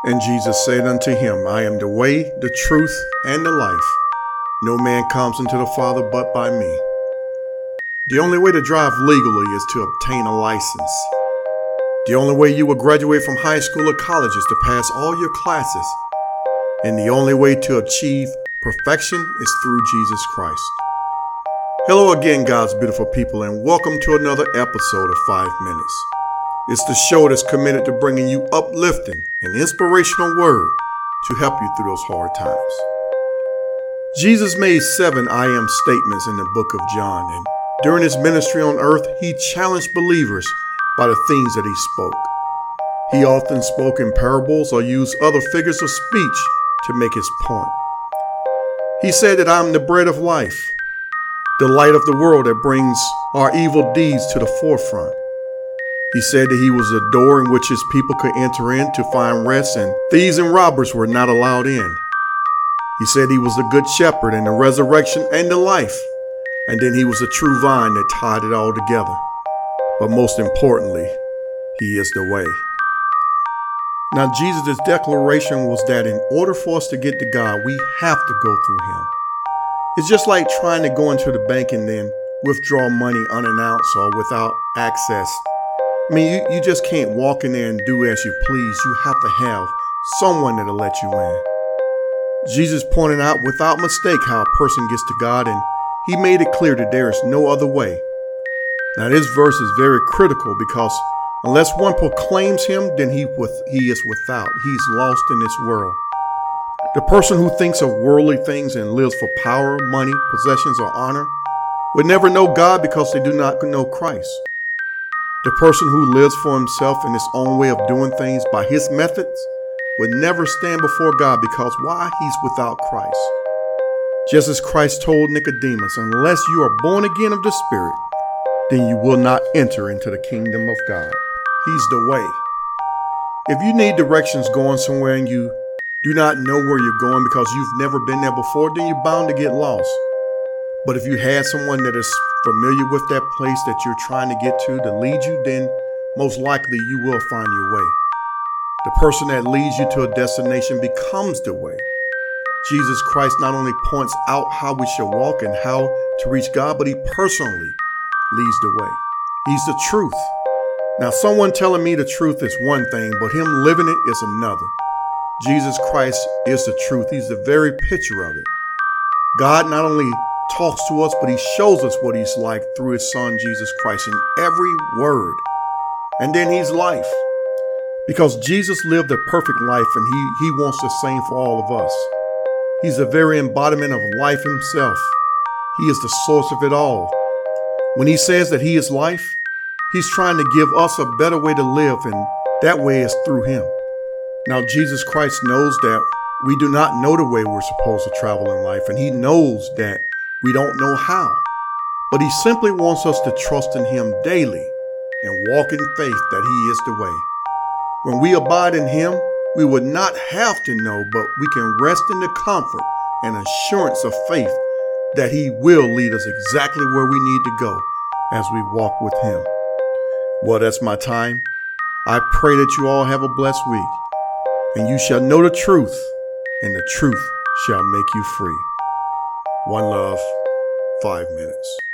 And Jesus said unto him, I am the way, the truth, and the life. No man comes unto the Father but by me. The only way to drive legally is to obtain a license. The only way you will graduate from high school or college is to pass all your classes. And the only way to achieve perfection is through Jesus Christ. Hello again, God's beautiful people, and welcome to another episode of 5 Minutes. It's the show that's committed to bringing you uplifting and inspirational word to help you through those hard times. Jesus made 7 I am statements in the book of John, and during his ministry on earth, he challenged believers by the things that he spoke. He often spoke in parables or used other figures of speech to make his point. He said that I'm the bread of life, the light of the world that brings our evil deeds to the forefront. He said that he was a door in which his people could enter in to find rest, and thieves and robbers were not allowed in. He said he was the good shepherd and the resurrection and the life, and then he was a true vine that tied it all together. But most importantly, he is the way. Now, Jesus' declaration was that in order for us to get to God, we have to go through him. It's just like trying to go into the bank and then withdraw money unannounced or without access. I mean, you just can't walk in there and do as you please. You have to have someone that'll let you in. Jesus pointed out without mistake how a person gets to God, and he made it clear that there is no other way. Now, this verse is very critical because unless one proclaims him, then he is without. He's lost in this world. The person who thinks of worldly things and lives for power, money, possessions, or honor would never know God because they do not know Christ. The person who lives for himself in his own way of doing things by his methods would never stand before God because why? He's without Christ. Just as Christ told Nicodemus, unless you are born again of the Spirit, then you will not enter into the kingdom of God. He's the way. If you need directions going somewhere and you do not know where you're going because you've never been there before, then you're bound to get lost. But if you had someone that is familiar with that place that you're trying to get to lead you, then most likely you will find your way. The person that leads you to a destination becomes the way. Jesus Christ not only points out how we should walk and how to reach God, but he personally leads the way. He's the truth. Now, someone telling me the truth is one thing, but him living it is another. Jesus Christ is the truth. He's the very picture of it. God not only talks to us, but he shows us what he's like through his son, Jesus Christ, in every word. And then he's life. Because Jesus lived a perfect life, and he wants the same for all of us. He's the very embodiment of life himself. He is the source of it all. When he says that he is life, he's trying to give us a better way to live, and that way is through him. Now, Jesus Christ knows that we do not know the way we're supposed to travel in life, and he knows that we don't know how. But he simply wants us to trust in him daily and walk in faith that he is the way. When we abide in him, we would not have to know, but we can rest in the comfort and assurance of faith that he will lead us exactly where we need to go as we walk with him. Well, that's my time. I pray that you all have a blessed week, and you shall know the truth, and the truth shall make you free. One love, 5 minutes.